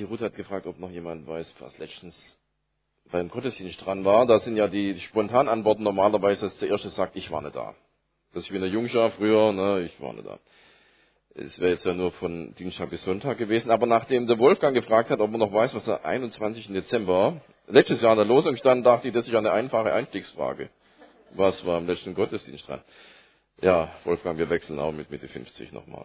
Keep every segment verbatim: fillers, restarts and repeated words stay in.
Die Ruth hat gefragt, ob noch jemand weiß, was letztens beim Gottesdienst dran war. Da sind ja die Spontanantworten normalerweise, dass der Erste sagt, ich war nicht da. Das ist wie in der Jungschar früher, ne, ich war nicht da. Es wäre jetzt ja nur von Dienstag bis Sonntag gewesen. Aber nachdem der Wolfgang gefragt hat, ob man noch weiß, was der einundzwanzigsten Dezember letztes Jahr in der Losung stand, dachte ich, das ist ja eine einfache Einstiegsfrage. Was war am letzten Gottesdienst dran? Ja, Wolfgang, wir wechseln auch mit Mitte fünfzig nochmal.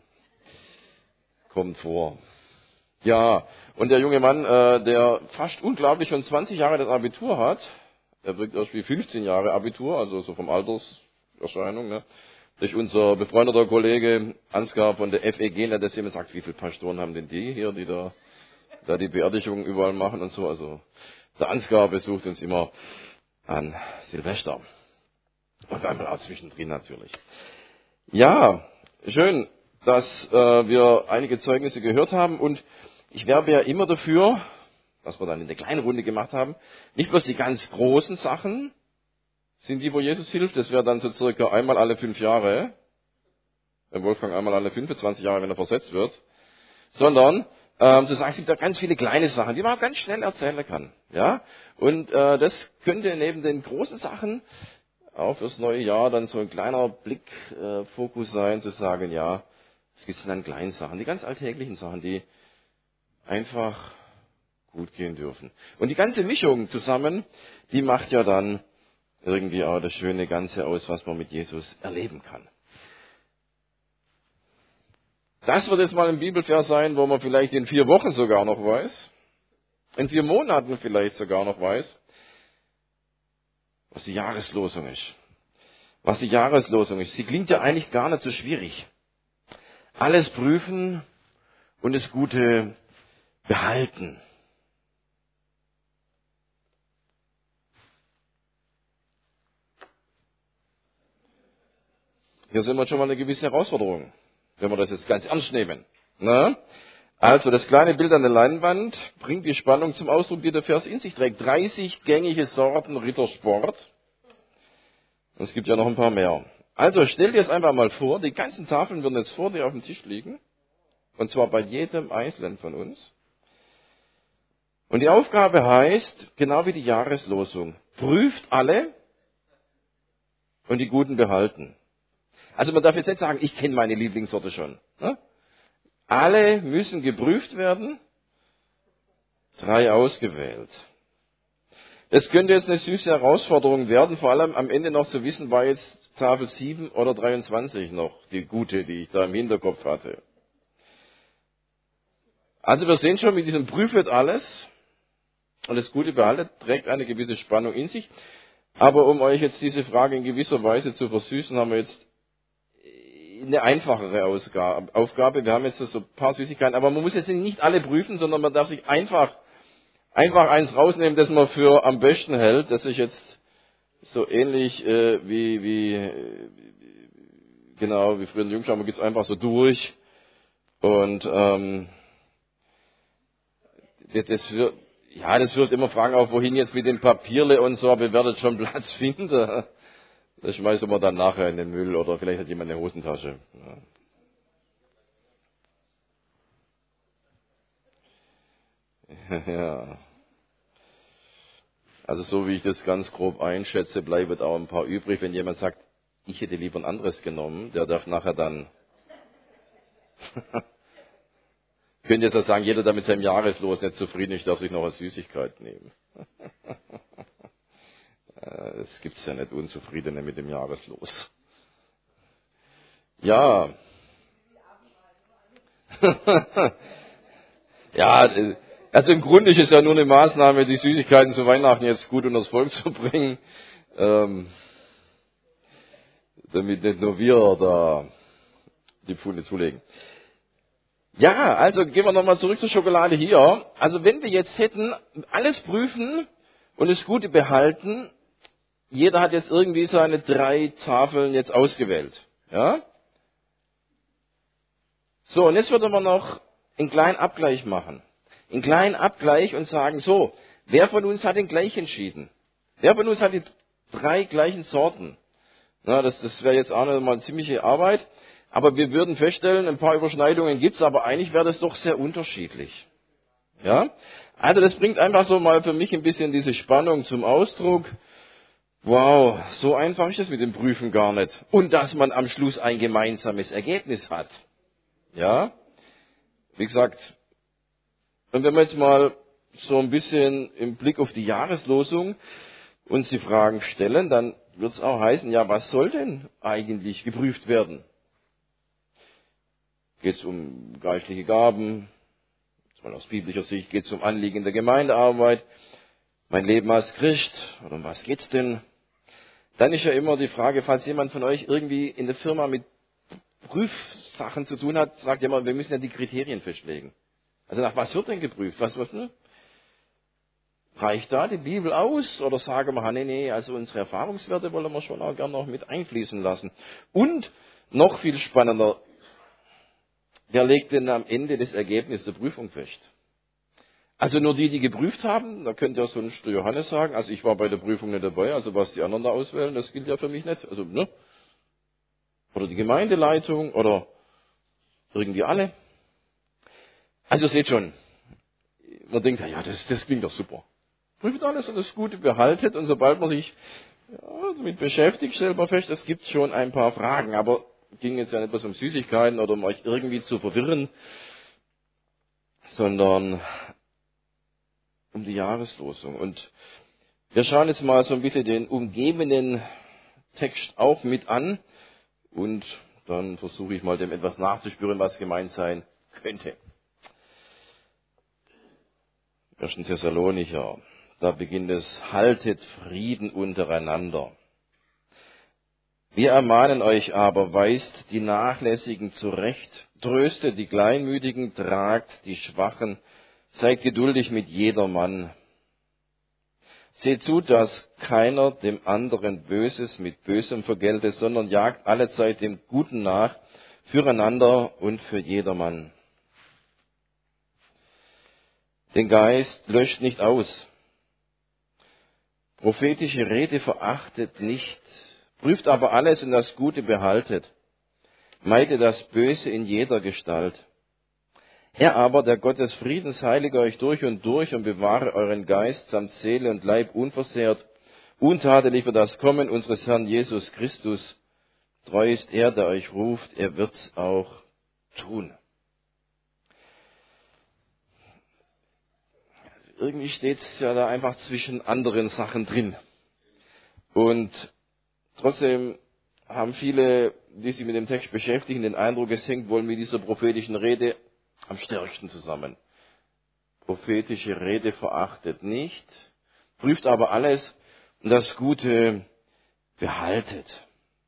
Kommt vor. Ja, und der junge Mann, äh, der fast unglaublich schon zwanzig Jahre das Abitur hat, er bringt erst wie fünfzehn Jahre Abitur, also so vom Alterserscheinung, ne? Durch unser befreundeter Kollege Ansgar von der F E G, der das jemand sagt, wie viele Pastoren haben denn die hier, die da, da die Beerdigung überall machen und so. Also der Ansgar besucht uns immer an Silvester. Und einmal auch zwischendrin natürlich. Ja, schön, dass äh, wir einige Zeugnisse gehört haben. Und ich werbe ja immer dafür, was wir dann in der kleinen Runde gemacht haben, nicht bloß die ganz großen Sachen sind die, wo Jesus hilft. Das wäre dann so circa einmal alle fünf Jahre. Bei Wolfgang einmal alle fünfundzwanzig Jahre, wenn er versetzt wird. Sondern ähm, zu sagen, es gibt ja ganz viele kleine Sachen, die man auch ganz schnell erzählen kann. Ja? Und äh, das könnte neben den großen Sachen auch fürs neue Jahr dann so ein kleiner Blickfokus äh, sein, zu sagen, ja, es gibt dann kleine Sachen, die ganz alltäglichen Sachen, die einfach gut gehen dürfen. Und die ganze Mischung zusammen, die macht ja dann irgendwie auch das schöne Ganze aus, was man mit Jesus erleben kann. Das wird jetzt mal ein Bibelvers sein, wo man vielleicht in vier Wochen sogar noch weiß, in vier Monaten vielleicht sogar noch weiß, was die Jahreslosung ist. Was die Jahreslosung ist. Sie klingt ja eigentlich gar nicht so schwierig. Alles prüfen und das Gute behalten. Hier sind wir schon mal eine gewisse Herausforderung, wenn wir das jetzt ganz ernst nehmen. Na? Also das kleine Bild an der Leinwand bringt die Spannung zum Ausdruck, die der Vers in sich trägt. dreißig gängige Sorten Rittersport. Es gibt ja noch ein paar mehr. Also stell dir jetzt einfach mal vor, die ganzen Tafeln würden jetzt vor dir auf dem Tisch liegen. Und zwar bei jedem Einzelnen von uns. Und die Aufgabe heißt, genau wie die Jahreslosung, prüft alle und die Guten behalten. Also man darf jetzt nicht sagen, ich kenne meine Lieblingssorte schon. Ne? Alle müssen geprüft werden, drei ausgewählt. Es könnte jetzt eine süße Herausforderung werden, vor allem am Ende noch zu wissen, war jetzt Tafel sieben oder dreiundzwanzig noch die gute, die ich da im Hinterkopf hatte. Also wir sehen schon, mit diesem Prüfet alles und das Gute behaltet, trägt eine gewisse Spannung in sich. Aber um euch jetzt diese Frage in gewisser Weise zu versüßen, haben wir jetzt eine einfachere Aufgabe. Wir haben jetzt so ein paar Süßigkeiten, aber man muss jetzt nicht alle prüfen, sondern man darf sich einfach, einfach eins rausnehmen, das man für am besten hält. Das ist jetzt so ähnlich äh, wie, wie, äh, genau, wie früher in Jungschau, man geht es einfach so durch. Und ähm, das, das wird, ja, das wird immer Fragen auf, wohin jetzt mit dem Papierle und so, aber ihr werdet schon Platz finden. Das schmeißen wir dann nachher in den Müll oder vielleicht hat jemand eine Hosentasche. Ja. Ja. Also so wie ich das ganz grob einschätze, bleibt auch ein paar übrig. Wenn jemand sagt, ich hätte lieber ein anderes genommen, der darf nachher dann... Könnt ihr jetzt auch sagen, jeder, der mit seinem Jahreslos nicht zufrieden ist, darf sich noch eine Süßigkeit nehmen. Es gibt ja nicht Unzufriedene mit dem Jahreslos. Ja. Ja, also im Grunde ist es ja nur eine Maßnahme, die Süßigkeiten zu Weihnachten jetzt gut unters Volk zu bringen, ähm, damit nicht nur wir da die Pfunde zulegen. Ja, also gehen wir nochmal zurück zur Schokolade hier. Also wenn wir jetzt hätten, alles prüfen und das Gute behalten, jeder hat jetzt irgendwie seine drei Tafeln jetzt ausgewählt. Ja? So, und jetzt würden wir noch einen kleinen Abgleich machen. Einen kleinen Abgleich und sagen, so, wer von uns hat denn gleich entschieden? Wer von uns hat die drei gleichen Sorten? Na, das das wäre jetzt auch noch mal eine ziemliche Arbeit. Aber wir würden feststellen, ein paar Überschneidungen gibt's, aber eigentlich wäre das doch sehr unterschiedlich. Ja? Also das bringt einfach so mal für mich ein bisschen diese Spannung zum Ausdruck. Wow, so einfach ist das mit dem Prüfen gar nicht. Und dass man am Schluss ein gemeinsames Ergebnis hat. Ja? Wie gesagt, und wenn wir jetzt mal so ein bisschen im Blick auf die Jahreslosung uns die Fragen stellen, dann wird es auch heißen, ja, was soll denn eigentlich geprüft werden? Geht es um geistliche Gaben? Mal aus biblischer Sicht geht es um Anliegen der Gemeindearbeit, mein Leben als Christ, oder um was geht's denn? Dann ist ja immer die Frage, falls jemand von euch irgendwie in der Firma mit Prüfsachen zu tun hat, sagt ja immer, wir müssen ja die Kriterien festlegen. Also nach was wird denn geprüft? Was wird, ne? Reicht da die Bibel aus? Oder sagen wir, nee, nee, also unsere Erfahrungswerte wollen wir schon auch gerne noch mit einfließen lassen. Und noch viel spannender, wer legt denn am Ende das Ergebnis der Prüfung fest? Also nur die, die geprüft haben, da könnte ja sonst der Johannes sagen, also ich war bei der Prüfung nicht dabei, also was die anderen da auswählen, das gilt ja für mich nicht. Also, ne? Oder die Gemeindeleitung oder irgendwie alle. Also seht schon, man denkt, ja, das, das klingt doch super. Prüft alles und das Gute behaltet und sobald man sich ja, damit beschäftigt, stellt man fest, es gibt schon ein paar Fragen, aber ging jetzt ja nicht bloß um Süßigkeiten oder um euch irgendwie zu verwirren, sondern um die Jahreslosung. Und wir schauen jetzt mal so ein bisschen den umgebenden Text auch mit an und dann versuche ich mal dem etwas nachzuspüren, was gemeint sein könnte. erster Thessalonicher, da beginnt es, haltet Frieden untereinander. Wir ermahnen euch aber, weist die Nachlässigen zurecht, tröstet die Kleinmütigen, tragt die Schwachen, seid geduldig mit jedermann. Seht zu, dass keiner dem anderen Böses mit Bösem vergelte, sondern jagt allezeit dem Guten nach, füreinander und für jedermann. Den Geist löscht nicht aus. Prophetische Rede verachtet nicht, prüft aber alles und das Gute behaltet. Meidet das Böse in jeder Gestalt. Er aber, der Gott des Friedens, heilige euch durch und durch und bewahre euren Geist samt Seele und Leib unversehrt, untadelig für das Kommen unseres Herrn Jesus Christus. Treu ist er, der euch ruft, er wird's auch tun. Irgendwie steht es ja da einfach zwischen anderen Sachen drin. Und trotzdem haben viele, die sich mit dem Text beschäftigen, den Eindruck, es hängt wohl mit dieser prophetischen Rede am stärksten zusammen. Prophetische Rede verachtet nicht, prüft aber alles und das Gute behaltet.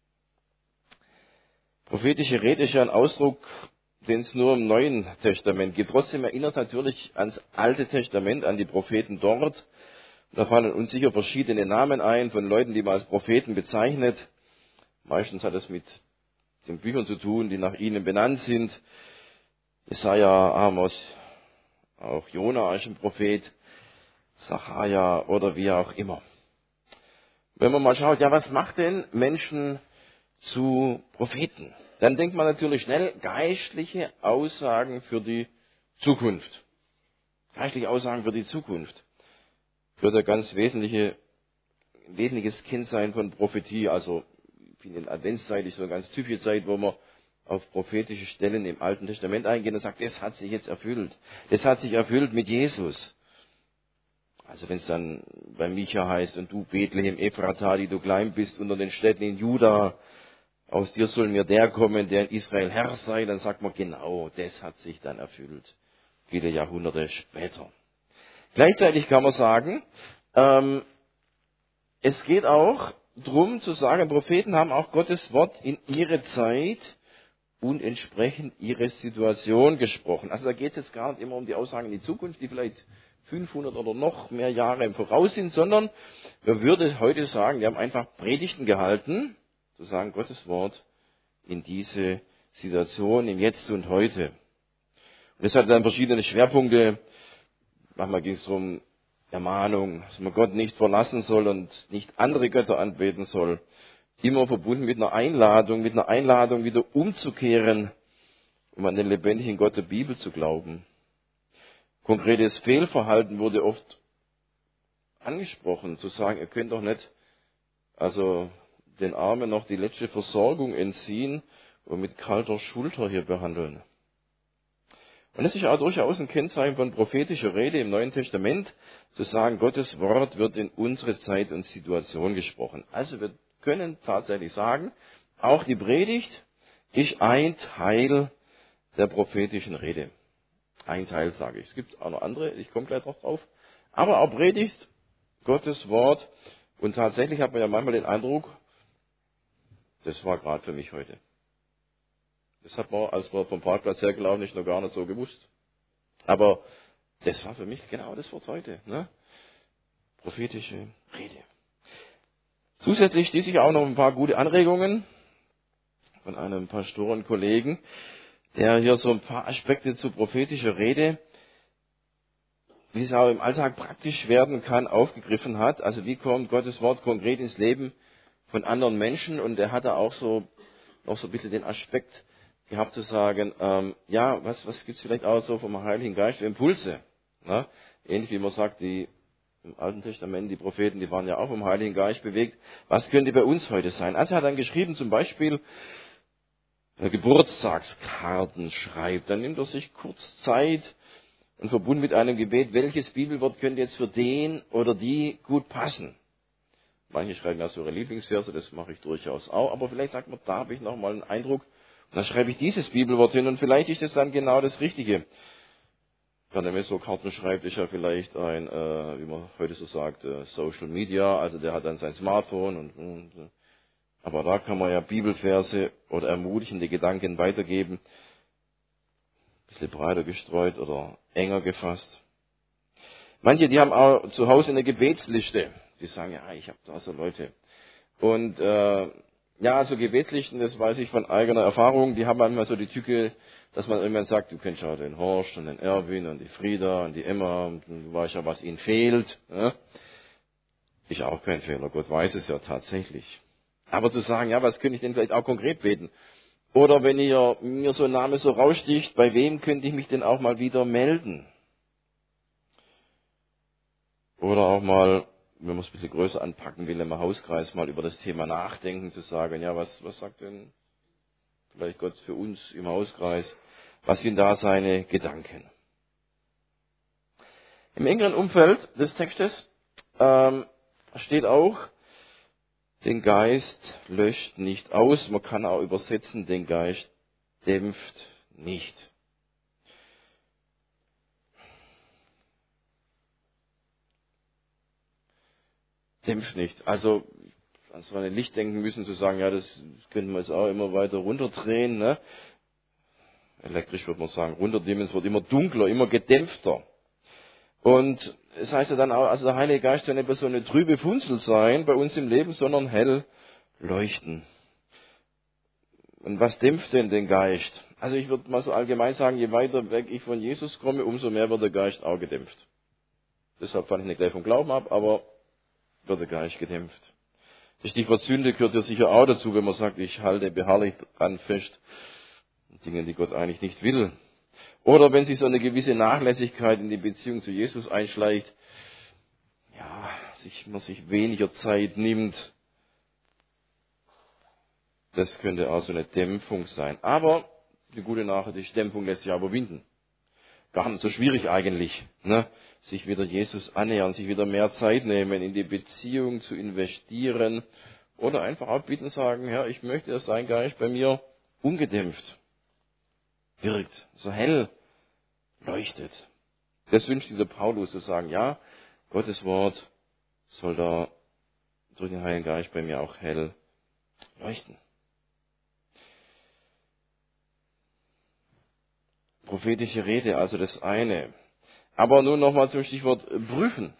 Prophetische Rede ist ja ein Ausdruck, den es nur im Neuen Testament gibt. Trotzdem erinnert es natürlich ans Alte Testament, an die Propheten dort. Da fallen uns sicher verschiedene Namen ein von Leuten, die man als Propheten bezeichnet. Meistens hat es mit den Büchern zu tun, die nach ihnen benannt sind. Jesaja, Amos, auch Jona ist ein Prophet, Sacharja oder wie auch immer. Wenn man mal schaut, ja, was macht denn Menschen zu Propheten? Dann denkt man natürlich schnell, geistliche Aussagen für die Zukunft. Geistliche Aussagen für die Zukunft. Für der ganz wesentliche, wesentliches Kennzeichen von Prophetie. Also, ich finde, in Adventszeit ist so eine ganz typische Zeit, wo man auf prophetische Stellen im Alten Testament eingehen und sagt, das hat sich jetzt erfüllt. Das hat sich erfüllt mit Jesus. Also wenn es dann bei Micha heißt, und du Bethlehem Ephrata, die du klein bist unter den Städten in Juda, aus dir soll mir der kommen, der in Israel Herr sei, dann sagt man genau, das hat sich dann erfüllt. Viele Jahrhunderte später. Gleichzeitig kann man sagen, ähm, es geht auch darum zu sagen, Propheten haben auch Gottes Wort in ihre Zeit und entsprechend ihre Situation gesprochen. Also da geht es jetzt gar nicht immer um die Aussagen in die Zukunft, die vielleicht fünfhundert oder noch mehr Jahre im Voraus sind, sondern man würde heute sagen, wir haben einfach Predigten gehalten, zu sagen, Gottes Wort in diese Situation, im Jetzt und Heute. Und es hat dann verschiedene Schwerpunkte. Manchmal ging es darum, Ermahnung, dass man Gott nicht verlassen soll und nicht andere Götter anbeten soll. Immer verbunden mit einer Einladung, mit einer Einladung wieder umzukehren, um an den lebendigen Gott der Bibel zu glauben. Konkretes Fehlverhalten wurde oft angesprochen, zu sagen, ihr könnt doch nicht also den Armen noch die letzte Versorgung entziehen und mit kalter Schulter hier behandeln. Und es ist auch durchaus ein Kennzeichen von prophetischer Rede im Neuen Testament, zu sagen, Gottes Wort wird in unsere Zeit und Situation gesprochen. Also wir können tatsächlich sagen, auch die Predigt ist ein Teil der prophetischen Rede. Ein Teil, sage ich. Es gibt auch noch andere, ich komme gleich noch drauf. Aber auch Predigt, Gottes Wort. Und tatsächlich hat man ja manchmal den Eindruck, das war gerade für mich heute. Das hat man, als wir vom Parkplatz hergelaufen ist, noch gar nicht so gewusst. Aber das war für mich genau das Wort heute. Ne? Prophetische Rede. Zusätzlich stieß ich auch noch ein paar gute Anregungen von einem Pastorenkollegen, der hier so ein paar Aspekte zu prophetischer Rede, wie es auch im Alltag praktisch werden kann, aufgegriffen hat. Also wie kommt Gottes Wort konkret ins Leben von anderen Menschen? Und er hatte auch so noch so ein bisschen den Aspekt gehabt zu sagen, ähm, ja, was, was gibt's vielleicht auch so vom Heiligen Geist für Impulse? Ne? Ähnlich wie man sagt, die im Alten Testament, die Propheten, die waren ja auch vom Heiligen Geist bewegt. Was könnte bei uns heute sein? Also er hat dann geschrieben, zum Beispiel, wer Geburtstagskarten schreibt, dann nimmt er sich kurz Zeit und verbunden mit einem Gebet, welches Bibelwort könnte jetzt für den oder die gut passen? Manche schreiben ja so ihre Lieblingsverse, das mache ich durchaus auch, aber vielleicht sagt man, da habe ich nochmal einen Eindruck, und dann schreibe ich dieses Bibelwort hin und vielleicht ist das dann genau das Richtige. Wenn er mir so Karten schreibt, ist ja vielleicht ein, äh, wie man heute so sagt, äh, Social Media, also der hat dann sein Smartphone und, und aber da kann man ja Bibelverse oder ermutigende Gedanken weitergeben, ein bisschen breiter gestreut oder enger gefasst. Manche, die haben auch zu Hause eine Gebetsliste, die sagen, ja, ich habe da so Leute. Und äh, ja, so Gebetslisten, das weiß ich von eigener Erfahrung, die haben manchmal so die Tücke, dass man irgendwann sagt, du kennst ja den Horst und den Erwin und die Frieda und die Emma, und du weißt ja, was ihnen fehlt. Ja? Ist auch kein Fehler, Gott weiß es ja tatsächlich. Aber zu sagen, ja, was könnte ich denn vielleicht auch konkret beten? Oder wenn ihr mir so ein Name so raussticht, bei wem könnte ich mich denn auch mal wieder melden? Oder auch mal, wenn man es ein bisschen größer anpacken will, im Hauskreis mal über das Thema nachdenken, zu sagen, ja, was, was sagt denn vielleicht Gott für uns im Hauskreis? Was sind da seine Gedanken? Im engeren Umfeld des Textes ähm, steht auch, den Geist löscht nicht aus. Man kann auch übersetzen, den Geist dämpft nicht. Dämpft nicht. Also an so ein Licht denken müssen, zu sagen, ja, das könnten wir jetzt auch immer weiter runterdrehen. Ne? Elektrisch würde man sagen, runterdimmen, es wird immer dunkler, immer gedämpfter. Und es heißt ja dann auch, also der Heilige Geist soll nicht so eine trübe Funzel sein bei uns im Leben, sondern hell leuchten. Und was dämpft denn den Geist? Also ich würde mal so allgemein sagen, je weiter weg ich von Jesus komme, umso mehr wird der Geist auch gedämpft. Deshalb fand ich nicht gleich vom Glauben ab, aber wird der Geist gedämpft. Das Stichwort Sünde gehört ja sicher auch dazu, wenn man sagt, ich halte beharrlich an fest, Dinge, die Gott eigentlich nicht will. Oder wenn sich so eine gewisse Nachlässigkeit in die Beziehung zu Jesus einschleicht, ja, sich, man sich weniger Zeit nimmt, das könnte auch so eine Dämpfung sein. Aber die gute Nachricht ist, Dämpfung lässt sich überwinden. Gar nicht so schwierig eigentlich, ne? Sich wieder Jesus annähern, sich wieder mehr Zeit nehmen, in die Beziehung zu investieren oder einfach auch bitten, sagen, Herr, ich möchte, dass dein Geist bei mir ungedämpft wirkt, so hell leuchtet. Das wünscht dieser Paulus, zu sagen, ja, Gottes Wort soll da durch den Heiligen Geist bei mir auch hell leuchten. Prophetische Rede, also das eine. Aber nun nochmal zum Stichwort prüfen.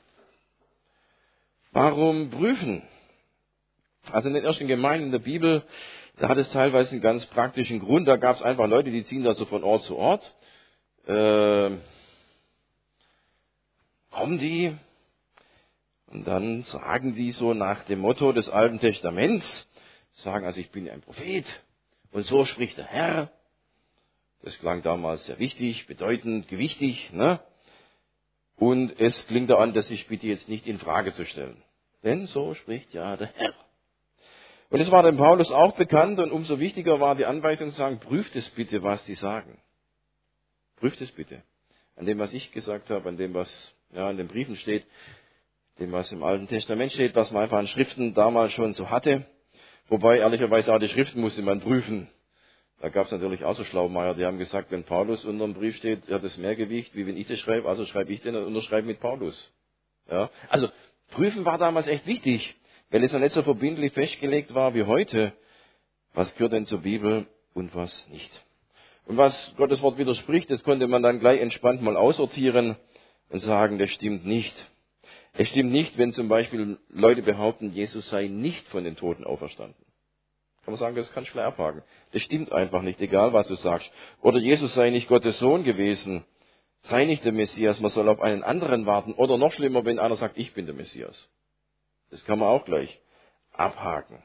Warum prüfen? Also in den ersten Gemeinden in der Bibel, da hat es teilweise einen ganz praktischen Grund. Da gab es einfach Leute, die ziehen da so von Ort zu Ort. Äh, kommen die und dann sagen die so nach dem Motto des Alten Testaments, sagen also, ich bin ein Prophet und so spricht der Herr. Das klang damals sehr wichtig, bedeutend, gewichtig, ne? Und es klingt da an, dass ich bitte jetzt nicht in Frage zu stellen. Denn so spricht ja der Herr. Und es war dem Paulus auch bekannt und umso wichtiger war die Anweisung zu sagen, prüft es bitte, was die sagen. Prüft es bitte. An dem, was ich gesagt habe, an dem, was ja, in den Briefen steht, dem, was im Alten Testament steht, was man einfach an Schriften damals schon so hatte. Wobei, ehrlicherweise, auch die Schriften musste man prüfen. Da gab es natürlich auch so Schlaumeier, die haben gesagt, wenn Paulus unter dem Brief steht, hat es mehr Gewicht, wie wenn ich das schreibe, also schreibe ich den und unterschreibe mit Paulus. Ja? Also, prüfen war damals echt wichtig, weil es ja nicht so verbindlich festgelegt war wie heute. Was gehört denn zur Bibel und was nicht? Und was Gottes Wort widerspricht, das konnte man dann gleich entspannt mal aussortieren und sagen, das stimmt nicht. Es stimmt nicht, wenn zum Beispiel Leute behaupten, Jesus sei nicht von den Toten auferstanden. Kann man sagen, das kannst du gleich abhaken. Das stimmt einfach nicht, egal was du sagst. Oder Jesus sei nicht Gottes Sohn gewesen, sei nicht der Messias, man soll auf einen anderen warten. Oder noch schlimmer, wenn einer sagt, ich bin der Messias. Das kann man auch gleich abhaken.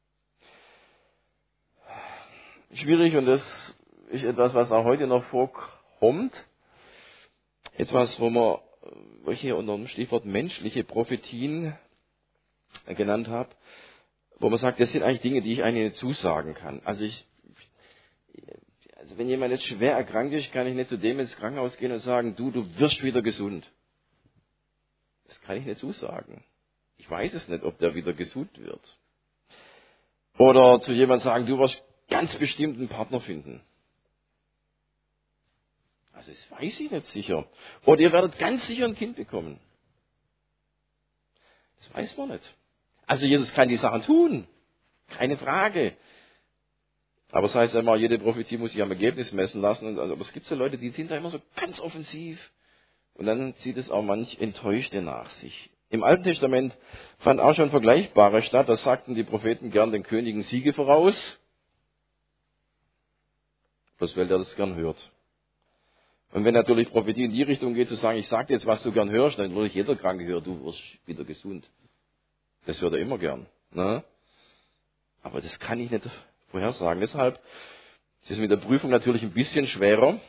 Schwierig, und das ist etwas, was auch heute noch vorkommt. Etwas, wo man, wo ich hier unter dem Stichwort menschliche Prophetien genannt habe, wo man sagt, das sind eigentlich Dinge, die ich eigentlich nicht zusagen kann. Also ich, also wenn jemand jetzt schwer erkrankt ist, kann ich nicht zu dem ins Krankenhaus gehen und sagen, du, du wirst wieder gesund. Das kann ich nicht zusagen. Ich weiß es nicht, ob der wieder gesund wird. Oder zu jemandem sagen, du wirst ganz bestimmt einen Partner finden. Also das weiß ich nicht sicher. Oder ihr werdet ganz sicher ein Kind bekommen. Das weiß man nicht. Also Jesus kann die Sachen tun. Keine Frage. Aber das heißt immer, jede Prophetie muss sich am Ergebnis messen lassen. Also, aber es gibt so Leute, die sind da immer so ganz offensiv. Und dann zieht es auch manch Enttäuschte nach sich. Im Alten Testament fand auch schon Vergleichbares statt. Da sagten die Propheten gern den Königen Siege voraus. Bloß weil der das gern hört. Und wenn natürlich Prophetie in die Richtung geht, zu sagen, ich sage dir jetzt, was du gern hörst, dann würde jeder Kranke hören, du wirst wieder gesund. Das hört er immer gern. Ne? Aber das kann ich nicht vorhersagen. Deshalb ist es mit der Prüfung natürlich ein bisschen schwerer,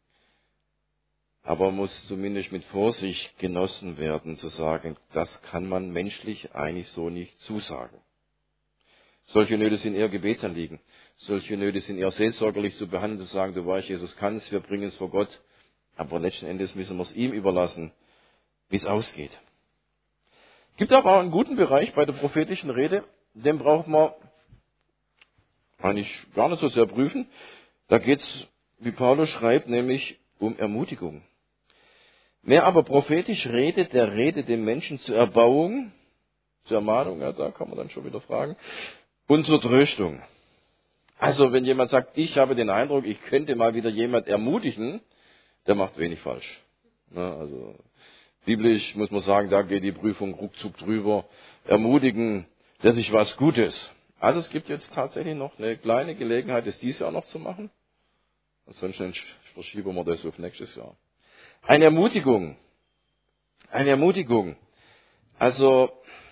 aber muss zumindest mit Vorsicht genossen werden, zu sagen, das kann man menschlich eigentlich so nicht zusagen. Solche Nöte sind eher Gebetsanliegen. Solche Nöte sind eher seelsorgerlich zu behandeln, zu sagen, du weißt, Jesus kann es, wir bringen es vor Gott. Aber letzten Endes müssen wir es ihm überlassen, wie es ausgeht. Gibt aber auch einen guten Bereich bei der prophetischen Rede, den braucht man eigentlich gar nicht so sehr prüfen. Da geht es, wie Paulus schreibt, nämlich um Ermutigung. Wer aber prophetisch redet, der redet den Menschen zur Erbauung, zur Ermahnung, ja, da kann man dann schon wieder fragen, und zur Tröstung. Also wenn jemand sagt, ich habe den Eindruck, ich könnte mal wieder jemand ermutigen, der macht wenig falsch. Na, also biblisch muss man sagen, da geht die Prüfung ruckzuck drüber. Ermutigen, dass ich was Gutes. Also es gibt jetzt tatsächlich noch eine kleine Gelegenheit, das dieses Jahr noch zu machen. Ansonsten verschieben wir das auf nächstes Jahr. Eine Ermutigung. Eine Ermutigung. Also,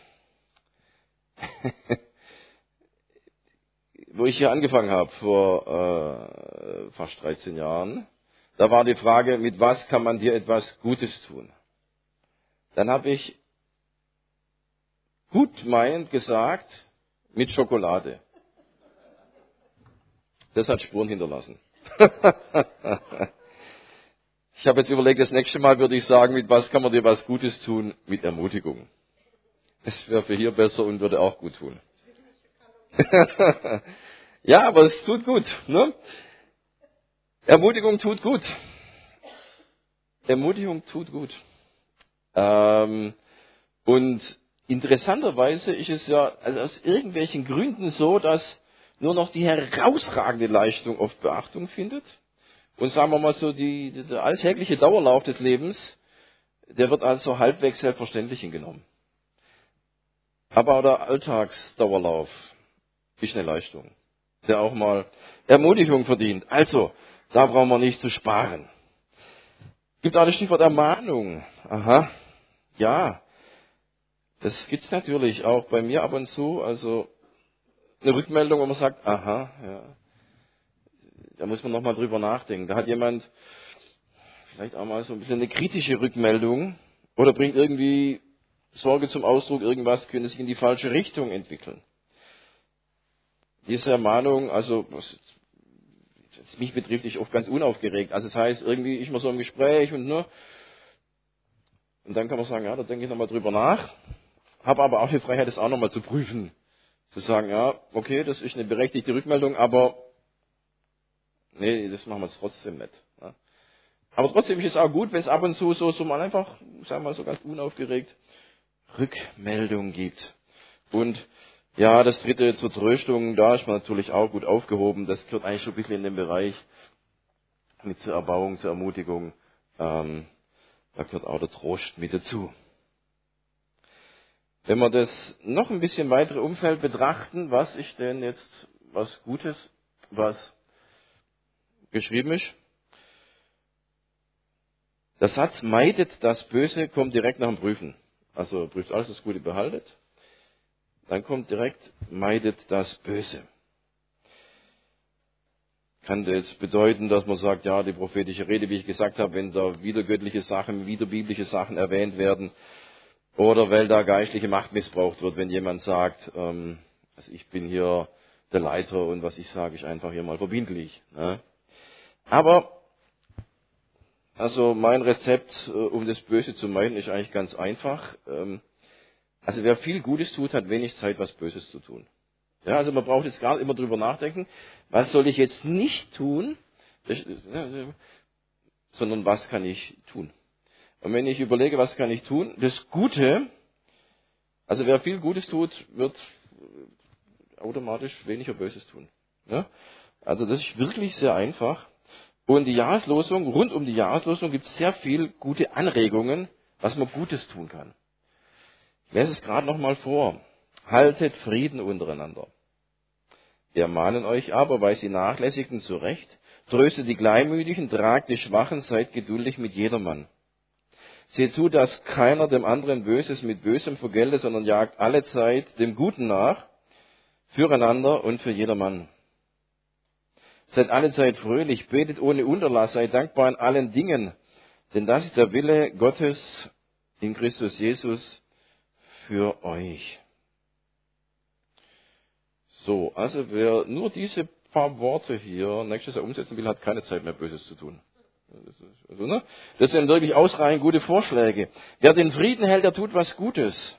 wo ich hier angefangen habe, vor äh, fast dreizehn Jahren, da war die Frage, mit was kann man dir etwas Gutes tun? Dann habe ich gut meinend gesagt, mit Schokolade. Das hat Spuren hinterlassen. Ich habe jetzt überlegt, das nächste Mal würde ich sagen, mit was kann man dir was Gutes tun? Mit Ermutigung. Das wäre für hier besser und würde auch gut tun. Ja, aber es tut gut. Ne? Ermutigung tut gut. Ermutigung tut gut. Ähm, und interessanterweise ist es ja also aus irgendwelchen Gründen so, dass nur noch die herausragende Leistung oft Beachtung findet. Und sagen wir mal so, die, der alltägliche Dauerlauf des Lebens, der wird also halbwegs selbstverständlich hingenommen. Aber auch der Alltagsdauerlauf ist eine Leistung, der auch mal Ermutigung verdient. Also, da brauchen wir nicht zu sparen. Gibt auch das Stichwort Ermahnung. Aha, ja, das gibt's natürlich auch bei mir ab und zu. Also eine Rückmeldung, wo man sagt, aha, ja, da muss man nochmal drüber nachdenken. Da hat jemand vielleicht auch mal so ein bisschen eine kritische Rückmeldung oder bringt irgendwie Sorge zum Ausdruck, irgendwas könnte sich in die falsche Richtung entwickeln. Diese Ermahnung, also was jetzt mich betrifft, ist oft ganz unaufgeregt. Also das heißt, irgendwie ist man so im Gespräch und ne, und dann kann man sagen, ja, da denke ich nochmal drüber nach, habe aber auch die Freiheit, das auch nochmal zu prüfen. Zu sagen, ja, okay, das ist eine berechtigte Rückmeldung, aber nee, das machen wir jetzt trotzdem nicht. Ja. Aber trotzdem ist es auch gut, wenn es ab und zu so, so mal einfach, sagen wir mal so ganz unaufgeregt, Rückmeldung gibt. Und ja, das dritte zur Tröstung, da ist man natürlich auch gut aufgehoben. Das gehört eigentlich schon ein bisschen in den Bereich mit zur Erbauung, zur Ermutigung. Ähm, da gehört auch der Trost mit dazu. Wenn wir das noch ein bisschen weitere Umfeld betrachten, was ist denn jetzt was Gutes, was geschrieben ist? Der Satz meidet das Böse kommt direkt nach dem Prüfen. Also prüft alles das Gute, behaltet. Dann kommt direkt meidet das Böse. Kann das bedeuten, dass man sagt, ja, die prophetische Rede, wie ich gesagt habe, wenn da wieder göttliche Sachen, wieder biblische Sachen erwähnt werden, oder weil da geistliche Macht missbraucht wird, wenn jemand sagt, ähm, also ich bin hier der Leiter und was ich sage, ist einfach hier mal verbindlich. Ne? Aber, also mein Rezept, äh, um das Böse zu meiden, ist eigentlich ganz einfach. Ähm, also wer viel Gutes tut, hat wenig Zeit, was Böses zu tun. Ja, also man braucht jetzt gar nicht immer drüber nachdenken, was soll ich jetzt nicht tun, das, ja, sondern was kann ich tun. Und wenn ich überlege, was kann ich tun, das Gute, also wer viel Gutes tut, wird automatisch weniger Böses tun. Ja? Also das ist wirklich sehr einfach. Und die Jahreslosung, rund um die Jahreslosung gibt es sehr viel gute Anregungen, was man Gutes tun kann. Ich lese es gerade nochmal vor. Haltet Frieden untereinander. Wir ermahnen euch aber, weil sie nachlässigen zurecht, tröstet die Kleinmütigen, tragt die Schwachen, seid geduldig mit jedermann. Seht zu, dass keiner dem anderen Böses mit Bösem vergelte, sondern jagt alle Zeit dem Guten nach, füreinander und für jedermann. Seid alle Zeit fröhlich, betet ohne Unterlass, seid dankbar in allen Dingen, denn das ist der Wille Gottes in Christus Jesus für euch. So, also wer nur diese paar Worte hier nächstes Jahr umsetzen will, hat keine Zeit mehr Böses zu tun. Das, ist, also, ne? Das sind wirklich ausreichend gute Vorschläge. Wer den Frieden hält, der tut was Gutes.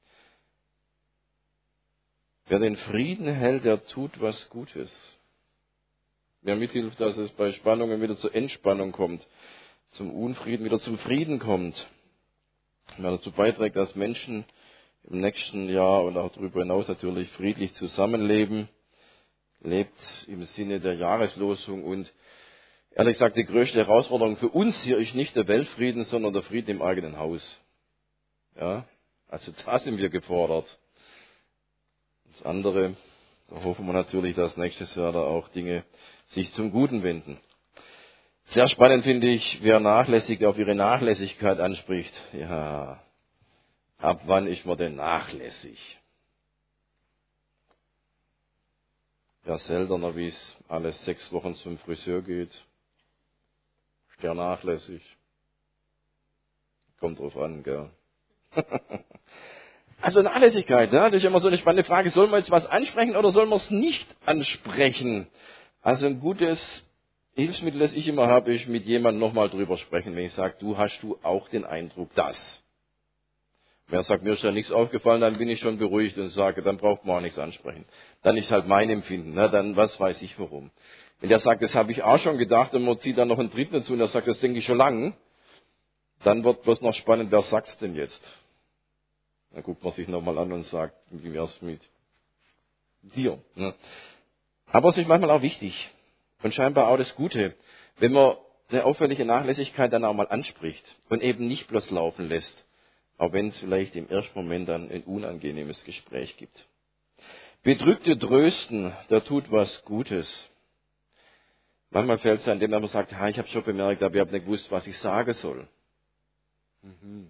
Wer den Frieden hält, der tut was Gutes. Wer mithilft, dass es bei Spannungen wieder zur Entspannung kommt, zum Unfrieden wieder zum Frieden kommt. Wer dazu beiträgt, dass Menschen im nächsten Jahr und auch darüber hinaus natürlich friedlich zusammenleben, lebt im Sinne der Jahreslosung. Und ehrlich gesagt, die größte Herausforderung für uns hier ist nicht der Weltfrieden, sondern der Frieden im eigenen Haus. Ja, also da sind wir gefordert. Das andere, da hoffen wir natürlich, dass nächstes Jahr da auch Dinge sich zum Guten wenden. Sehr spannend finde ich, wer nachlässig auf ihre Nachlässigkeit anspricht. Ja, ab wann ist man denn nachlässig? Ja, seltener, wie es alle sechs Wochen zum Friseur geht. Ist der nachlässig? Kommt drauf an, gell? Also Nachlässigkeit, ja, das ist immer so eine spannende Frage. Sollen wir jetzt was ansprechen oder sollen wir es nicht ansprechen? Also ein gutes Hilfsmittel, das ich immer habe, ist mit jemandem nochmal drüber sprechen. Wenn ich sage, du hast du auch den Eindruck, dass. Wenn er sagt, mir ist ja nichts aufgefallen, dann bin ich schon beruhigt und sage, dann braucht man auch nichts ansprechen. Dann ist halt mein Empfinden, ne? Dann was weiß ich warum. Wenn der sagt, das habe ich auch schon gedacht und man zieht dann noch einen Dritten dazu und er sagt, das denke ich schon lange, dann wird bloß noch spannend, wer sagt's denn jetzt? Dann guckt man sich nochmal an und sagt, wie wär's mit dir? Ne? Aber es ist manchmal auch wichtig und scheinbar auch das Gute, wenn man eine auffällige Nachlässigkeit dann auch mal anspricht und eben nicht bloß laufen lässt, auch wenn es vielleicht im ersten Moment dann ein unangenehmes Gespräch gibt. Bedrückte trösten, der tut was Gutes. Manchmal fällt es an dem, dass man sagt, ha, ich habe schon bemerkt, aber ich habe nicht gewusst, was ich sagen soll. Mhm.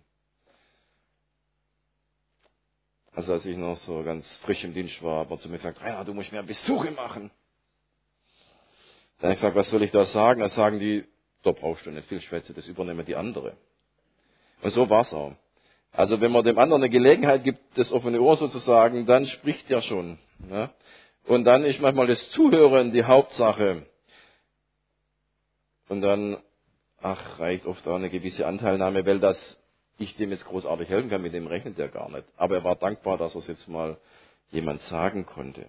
Also als ich noch so ganz frisch im Dienst war, hat man zu mir gesagt, Rainer, du musst mehr Besuche machen. Dann habe ich gesagt, was soll ich da sagen? Dann sagen die, Da brauchst du nicht viel Schwätze, das übernehmen die andere. Und so war's auch. Also wenn man dem anderen eine Gelegenheit gibt, das offene Ohr sozusagen, dann spricht er schon. Ne? Und dann ist manchmal das Zuhören die Hauptsache. Und dann, ach, reicht oft auch eine gewisse Anteilnahme, weil das ich dem jetzt großartig helfen kann, mit dem rechnet er gar nicht. Aber er war dankbar, dass er es jetzt mal jemand sagen konnte.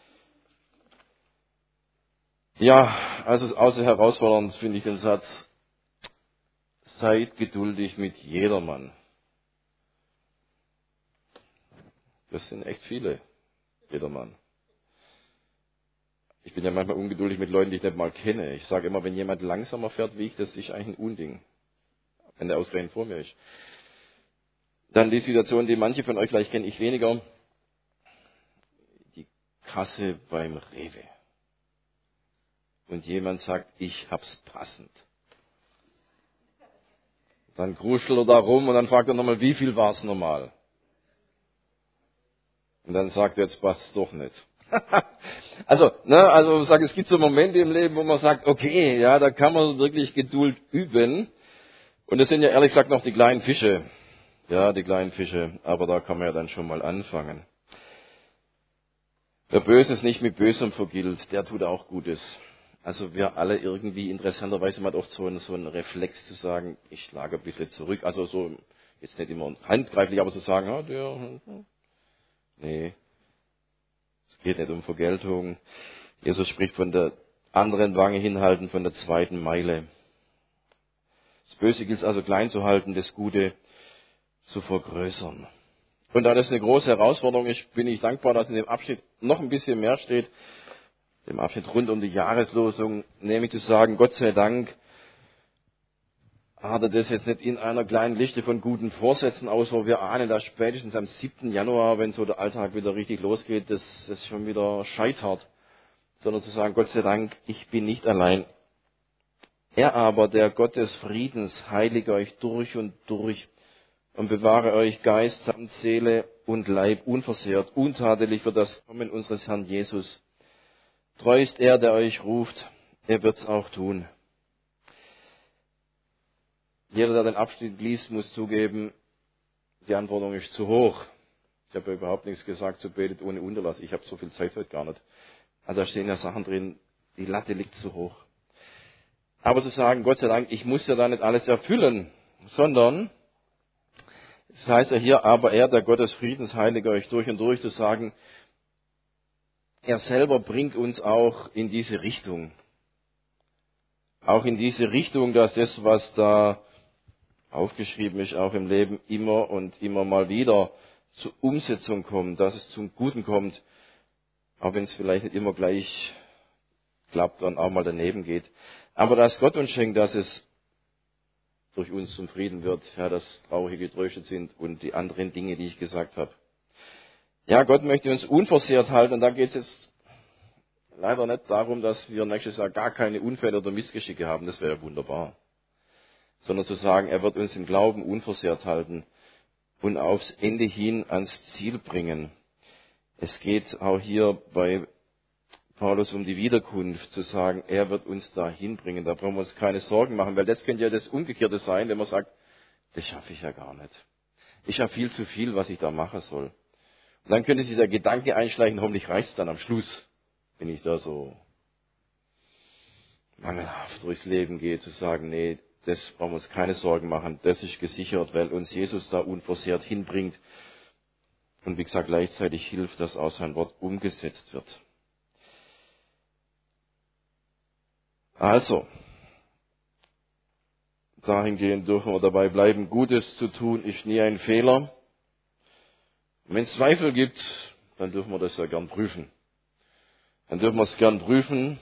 Ja, also außer herausfordernd finde ich den Satz, seid geduldig mit jedermann. Das sind echt viele, jedermann. Ich bin ja manchmal ungeduldig mit Leuten, die ich nicht mal kenne. Ich sage immer, wenn jemand langsamer fährt wie ich, das ist eigentlich ein Unding, wenn der ausgerechnet vor mir ist. Dann die Situation, die manche von euch vielleicht kennen, ich weniger, die Kasse beim Rewe. Und jemand sagt, ich hab's passend. Dann kruschelt er da rum und dann fragt er nochmal, wie viel war's normal? Und dann sagt er, jetzt passt's doch nicht. also, ne, also ich sage, es gibt so Momente im Leben, wo man sagt, okay, ja, da kann man wirklich Geduld üben. Und das sind ja ehrlich gesagt noch die kleinen Fische. Ja, die kleinen Fische. Aber da kann man ja dann schon mal anfangen. Wer Böses nicht mit Bösem vergilt, der tut auch Gutes. Also wir alle irgendwie, interessanterweise, man hat oft so einen, so einen Reflex zu sagen, ich schlage ein bisschen zurück. Also so, jetzt nicht immer handgreiflich, aber zu sagen, ja, der, nee, es geht nicht um Vergeltung. Jesus spricht von der anderen Wange hinhalten, von der zweiten Meile. Das Böse gilt es also klein zu halten, das Gute zu vergrößern. Und da das eine große Herausforderung ist, bin ich dankbar, dass in dem Abschnitt noch ein bisschen mehr steht, dem Abschnitt rund um die Jahreslosung, nämlich zu sagen, Gott sei Dank hat er das jetzt nicht in einer kleinen Liste von guten Vorsätzen aus, wo wir ahnen, dass spätestens am siebten Januar, wenn so der Alltag wieder richtig losgeht, dass das schon wieder scheitert, sondern zu sagen, Gott sei Dank, ich bin nicht allein. Er aber, der Gott des Friedens, heilige euch durch und durch und bewahre euch Geist samt Seele und Leib unversehrt, untadelig für das Kommen unseres Herrn Jesus. Treu ist er, der euch ruft, er wird's auch tun. Jeder, der den Abschnitt liest, muss zugeben, die Anforderung ist zu hoch. Ich habe ja überhaupt nichts gesagt, so betet ohne Unterlass. Ich habe so viel Zeit heute gar nicht. Also da stehen ja Sachen drin, die Latte liegt zu hoch. Aber zu sagen, Gott sei Dank, ich muss ja da nicht alles erfüllen, sondern, das heißt ja hier, aber er, der Gott des Friedens, heilige euch durch und durch, zu sagen, er selber bringt uns auch in diese Richtung. Auch in diese Richtung, dass das, was da aufgeschrieben ist, auch im Leben immer und immer mal wieder zur Umsetzung kommt, dass es zum Guten kommt, auch wenn es vielleicht nicht immer gleich klappt und auch mal daneben geht. Aber dass Gott uns schenkt, dass es durch uns zum Frieden wird, ja, dass Traurige getröstet sind und die anderen Dinge, die ich gesagt habe. Ja, Gott möchte uns unversehrt halten und da geht es jetzt leider nicht darum, dass wir nächstes Jahr gar keine Unfälle oder Missgeschicke haben, das wäre ja wunderbar. Sondern zu sagen, er wird uns im Glauben unversehrt halten und aufs Ende hin ans Ziel bringen. Es geht auch hier bei Paulus um die Wiederkunft, zu sagen, er wird uns da hinbringen, da brauchen wir uns keine Sorgen machen, weil das könnte ja das Umgekehrte sein, wenn man sagt, das schaffe ich ja gar nicht. Ich habe viel zu viel, was ich da machen soll. Und dann könnte sich der Gedanke einschleichen, hoffentlich reicht es dann am Schluss, wenn ich da so mangelhaft durchs Leben gehe, zu sagen, nee, das brauchen wir uns keine Sorgen machen, das ist gesichert, weil uns Jesus da unversehrt hinbringt und wie gesagt gleichzeitig hilft, dass auch sein Wort umgesetzt wird. Also, dahingehend dürfen wir dabei bleiben, Gutes zu tun ist nie ein Fehler. Wenn es Zweifel gibt, dann dürfen wir das ja gern prüfen. Dann dürfen wir es gern prüfen,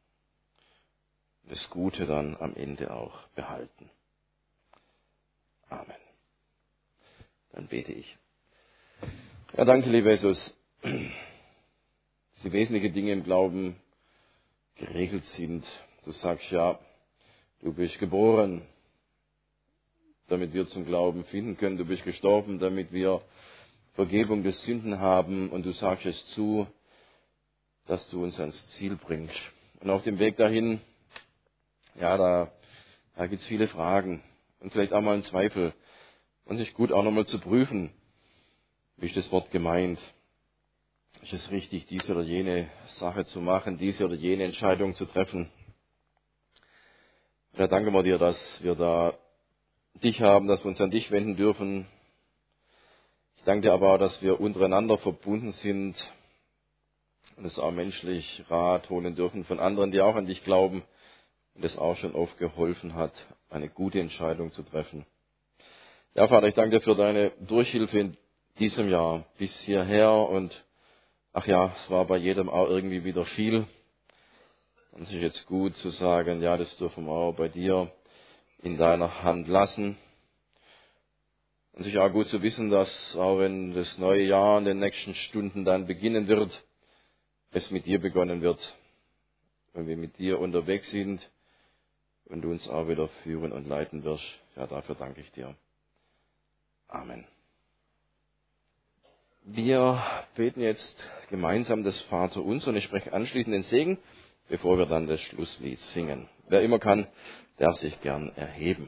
das Gute dann am Ende auch behalten. Amen. Dann bete ich. Ja, danke, lieber Jesus, dass die wesentlichen Dinge im Glauben geregelt sind. Du sagst ja, du bist geboren, damit wir zum Glauben finden können. Du bist gestorben, damit wir Vergebung der Sünden haben. Und du sagst es zu, dass du uns ans Ziel bringst. Und auf dem Weg dahin, ja, da Da gibt es viele Fragen und vielleicht auch mal einen Zweifel. Und sich gut auch nochmal zu prüfen, wie ist das Wort gemeint? Ist es richtig, diese oder jene Sache zu machen, diese oder jene Entscheidung zu treffen? Ja, danke wir dir, dass wir da dich haben, dass wir uns an dich wenden dürfen. Ich danke dir aber auch, dass wir untereinander verbunden sind und es auch menschlich Rat holen dürfen von anderen, die auch an dich glauben und es auch schon oft geholfen hat, eine gute Entscheidung zu treffen. Ja, Vater, ich danke dir für deine Durchhilfe in diesem Jahr bis hierher und ach ja, es war bei jedem auch irgendwie wieder viel. Und es ist jetzt gut zu sagen, ja, das dürfen wir auch bei dir in deiner Hand lassen. Und es ist auch gut zu wissen, dass auch wenn das neue Jahr in den nächsten Stunden dann beginnen wird, es mit dir begonnen wird. Wenn wir mit dir unterwegs sind und du uns auch wieder führen und leiten wirst. Ja, dafür danke ich dir. Amen. Wir beten jetzt gemeinsam das Vaterunser und ich spreche anschließend den Segen, bevor wir dann das Schlusslied singen. Wer immer kann, darf sich gern erheben.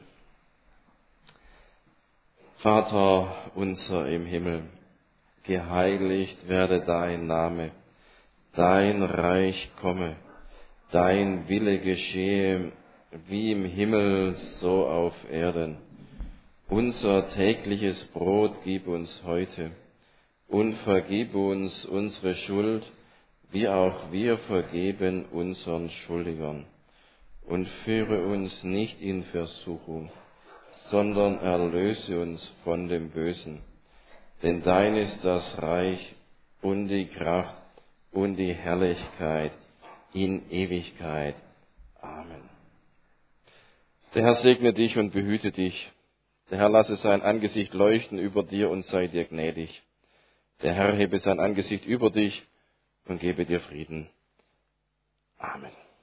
Vater unser im Himmel, geheiligt werde dein Name, dein Reich komme, dein Wille geschehe, wie im Himmel, so auf Erden. Unser tägliches Brot gib uns heute und vergib uns unsere Schuld, wie auch wir vergeben unseren Schuldigern. Und führe uns nicht in Versuchung, sondern erlöse uns von dem Bösen. Denn dein ist das Reich und die Kraft und die Herrlichkeit in Ewigkeit. Amen. Der Herr segne dich und behüte dich. Der Herr lasse sein Angesicht leuchten über dir und sei dir gnädig. Der Herr hebe sein Angesicht über dich und gebe dir Frieden. Amen.